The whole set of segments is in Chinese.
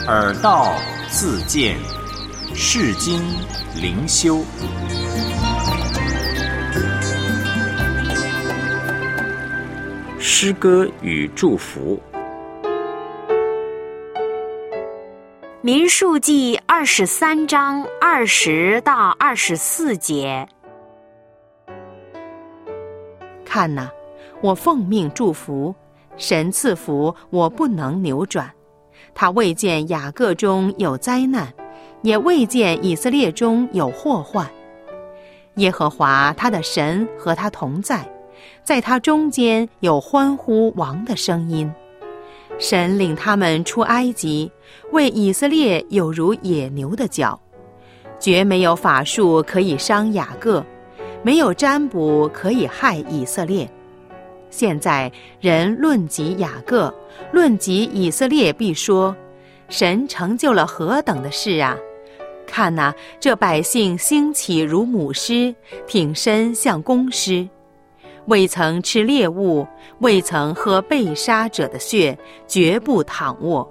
耳道自见，世经灵修。诗歌与祝福。 民数记23章20到24节。 看哪，我奉命祝福，神赐福，我不能扭转。他未见雅各中有灾难，也未见以色列中有祸患。耶和华他的神和他同在，在他中间有欢呼王的声音。神领他们出埃及，为以色列有如野牛的角，绝没有法术可以伤雅各，没有占卜可以害以色列。现在人论及雅各，论及以色列，必说：神成就了何等的事啊！看哪，这百姓兴起如母狮，挺身像公狮，未曾吃猎物，未曾喝被杀者的血，绝不躺卧。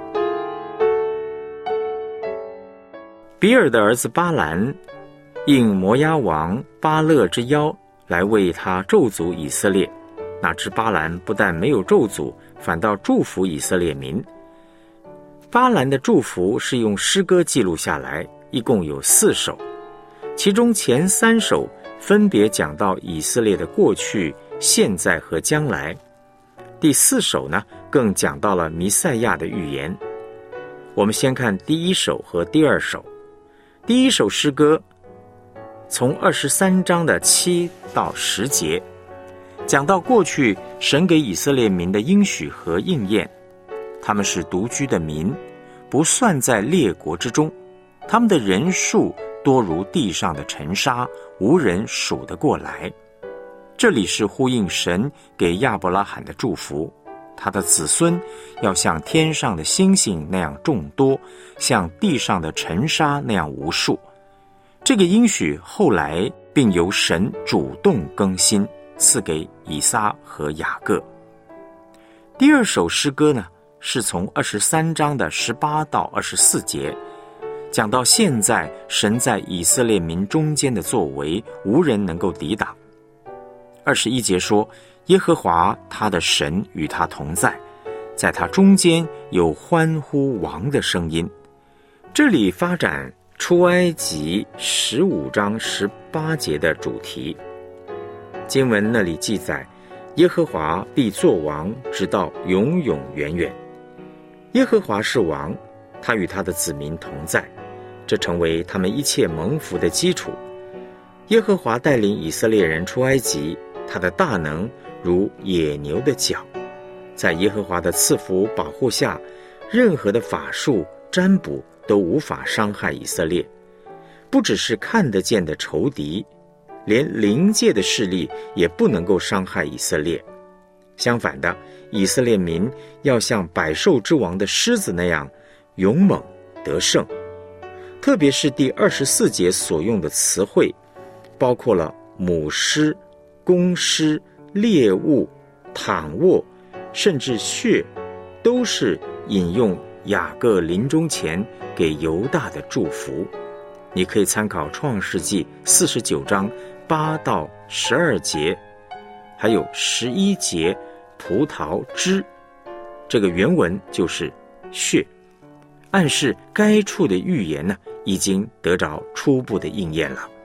比尔的儿子巴兰应摩押王巴勒之邀，来为他咒诅以色列。哪知巴兰不但没有咒诅，反倒祝福以色列民。巴兰的祝福是用诗歌记录下来，一共有4首，其中前3首分别讲到以色列的过去、现在和将来。第4首呢，更讲到了弥赛亚的预言。我们先看第1首和第2首。第1首诗歌从23章的7到10节，讲到过去神给以色列民的应许和应验。他们是独居的民，不算在列国之中，他们的人数多如地上的尘沙，无人数得过来。这里是呼应神给亚伯拉罕的祝福，他的子孙要像天上的星星那样众多，像地上的尘沙那样无数。这个应许后来并由神主动更新，赐给以撒和雅各。第2首诗歌呢，是从23章的18到24节，讲到现在神在以色列民中间的作为，无人能够抵挡。21节说，耶和华他的神与他同在，在他中间有欢呼王的声音。这里发展出埃及15章18节的主题。经文那里记载，耶和华必作王，直到永永远远。耶和华是王，他与他的子民同在，这成为他们一切蒙福的基础。耶和华带领以色列人出埃及，他的大能如野牛的角。在耶和华的赐福保护下，任何的法术占卜都无法伤害以色列。不只是看得见的仇敌，连灵界的势力也不能够伤害以色列。相反的，以色列民要像百兽之王的狮子那样勇猛得胜。特别是第24节所用的词汇，包括了母狮、公狮、猎物、躺卧，甚至血，都是引用雅各临终前给犹大的祝福。你可以参考创世纪49章8到12节，还有11节葡萄汁，这个原文就是血，暗示该处的预言呢，已经得着初步的应验了。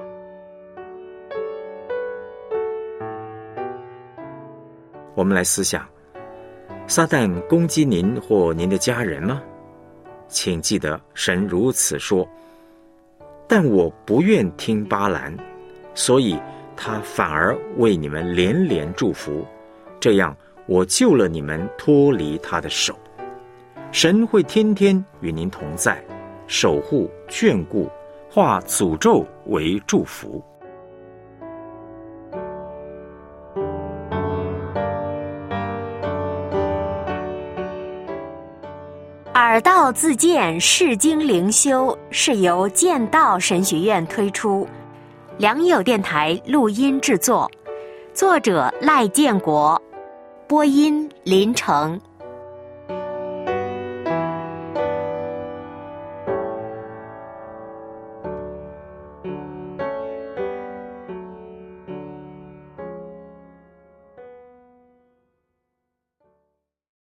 我们来思想，撒旦攻击您或您的家人吗？请记得神如此说，但我不愿听巴兰，所以他反而为你们连连祝福，这样我救了你们脱离他的手。神会天天与您同在，守护眷顾，化诅咒为祝福。 耳道自见世经灵修是由剑道神学院推出，良友电台录音制作，作者赖建国，播音林成。